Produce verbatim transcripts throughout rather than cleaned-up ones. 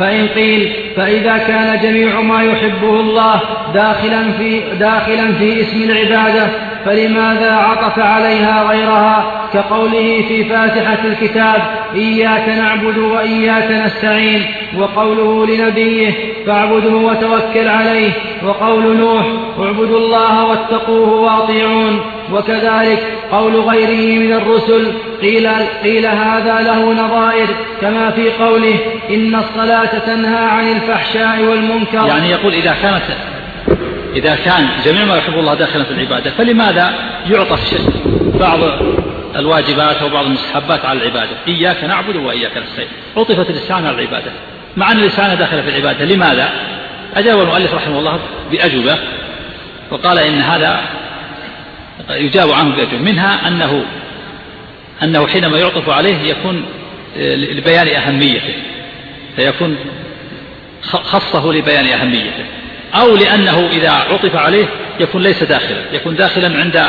فإن قيل فإذا كان جميع ما يحبه الله داخلا في, داخلا في اسم العبادة فلماذا عطف عليها غيرها كقوله في فاتحة الكتاب إياك نعبد وإياك نستعين، وقوله لنبيه فاعبده وتوكل عليه، وقول نوح اعبدوا الله واتقوه واطيعون، وكذلك قول غيره من الرسل قيل, قيل هذا له نظائر كما في قوله إن الصلاة تنهى عن الفحشاء والمنكر. يعني يقول إذا كانت إذا كان جميع ما يحب الله داخلا في العبادة فلماذا يعطف بعض الواجبات أو بعض المستحبات على العبادة؟ إياك نعبد وإياك نستعين، عطفت اللسان على العبادة مع أن اللسان داخل في العبادة، لماذا؟ أجاب المؤلف رحمه الله بأجوبة، وقال إن هذا يجاب عنه بأجوبة، منها أنه أنه حينما يعطف عليه يكون لبيان أهميته، فيكون خصه لبيان أهميته، أو لأنه إذا عطف عليه يكون ليس داخلا، يكون داخلا عند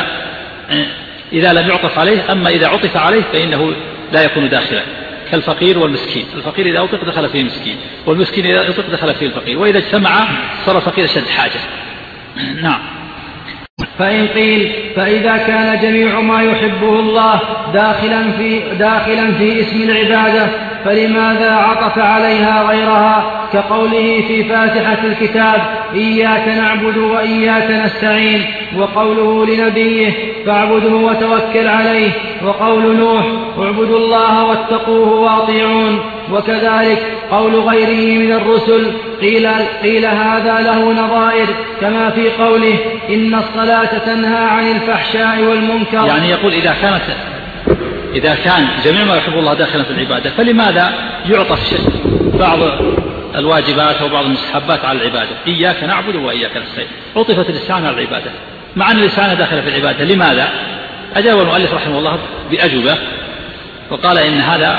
إذا لم يعطف عليه، أما إذا عطف عليه فإنه لا يكون داخلا، كالفقير والمسكين، الفقير إذا أطلق دخل فيه المسكين، والمسكين إذا أطلق دخل فيه الفقير، وإذا اجتمع صار الفقير أشد حاجة. نعم. فإن قيل فإذا كان جميع ما يحبه الله داخلا في, داخلا في اسم العبادة فلماذا عطف عليها غيرها كقوله في فاتحة الكتاب إياك نعبد وإياك نستعين، وقوله لنبيه فاعبده وتوكل عليه، وقول نوح اعبدوا الله واتقوه واطيعون، وكذلك قول غيره من الرسل قيل, قيل هذا له نظائر كما في قوله إن الصلاة تنهى عن الفحشاء والمنكر. يعني يقول إذا كانت إذا كان جميع ما يحب الله داخلا في العبادة فلماذا يعطف بعض الواجبات أو بعض المستحبات على العبادة؟ إياك نعبد وإياك نستعين، عطفت اللسان على العبادة مع أن اللسان داخل في العبادة، لماذا؟ أجاب المؤلف رحمه الله بأجوبة، وقال إن هذا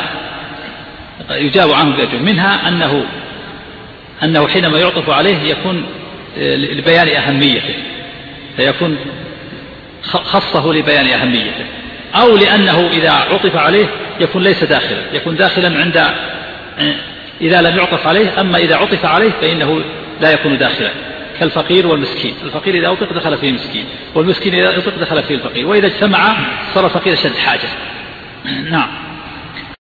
يجاب عنه بأجوبة، منها أنه أنه حينما يعطف عليه يكون لبيان أهميته، فيكون خصه لبيان أهميته، أو لأنه إذا عطف عليه يكون ليس داخلا، يكون داخلا عند إذا لم يعطف عليه، أما إذا عطف عليه فإنه لا يكون داخلا، كالفقير والمسكين، الفقير إذا أطلق دخل فيه المسكين، والمسكين إذا أطلق دخل فيه الفقير، وإذا اجتمع صار الفقير أشد حاجة. نعم.